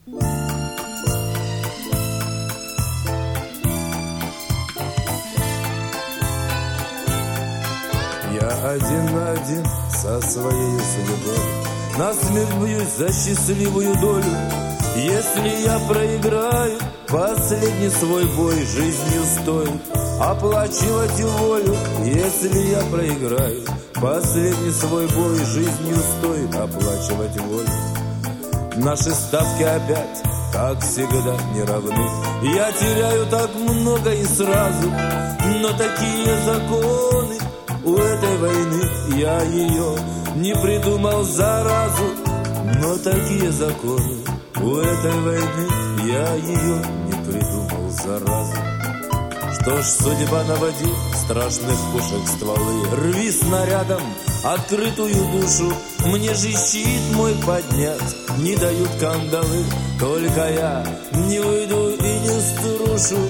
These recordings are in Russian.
Я один на один со своей судьбой, на смерть бьюсь за счастливую долю. Если я проиграю последний свой бой, жизнью стоит оплачивать волю. Если я проиграю последний свой бой, жизнью стоит оплачивать волю. Наши ставки опять, как всегда, не равны. Я теряю так много и сразу, но такие законы у этой войны. Я ее не придумал заразу, но такие законы у этой войны. Я ее не придумал заразу. Что ж, судьба наводит страшных пушек стволы. Рви снарядом открытую душу, мне же щит мой поднять не дают кандалы. Только я не уйду и не струшу.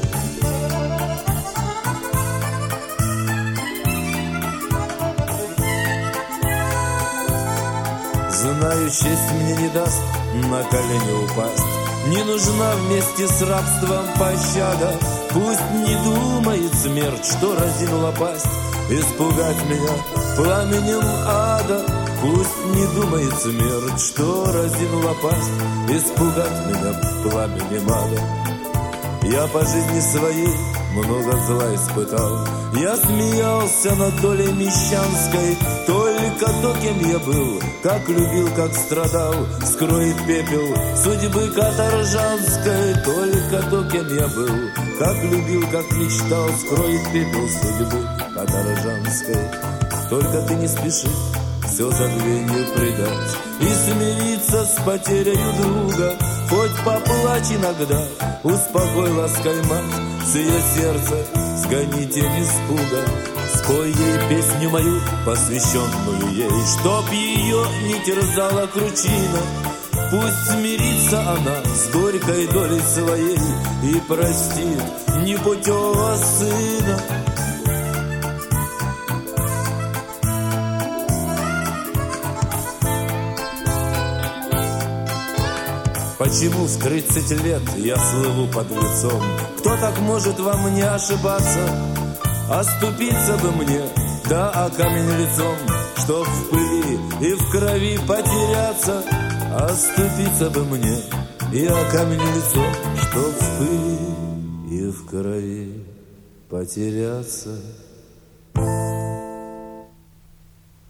Знаю, честь мне не даст на колени упасть. Не нужна вместе с рабством пощада. Пусть не думает смерть, что разинула пасть испугать меня пламенем ада. Пусть не думает смерть, что разинула пасть испугать меня пламенем ада. Я по жизни своей много зла испытал. Я смеялся над долей мещанской. Только то, кем я был, как любил, как страдал, скроет пепел судьбы каторжанской. Только то, кем я был, как любил, как мечтал, скроет пепел судьбы каторжанской. Только ты не спеши все забвению предать и смириться с потерей друга. Хоть поплачь иногда, успокой лаской мать, с ее сердца сгони тень испуга. Спой ей песню мою, посвященную ей, чтоб ее не терзала кручина. Пусть смирится она с горькой долей своей и простит непутевого сына. Почему в 30 лет я слыву под лицом? Кто так может во мне ошибаться? Оступиться бы мне, да о камень лицом, чтоб в пыли и в крови потеряться. Оступиться бы мне и о камень лицом, чтоб в пыли и в крови потеряться.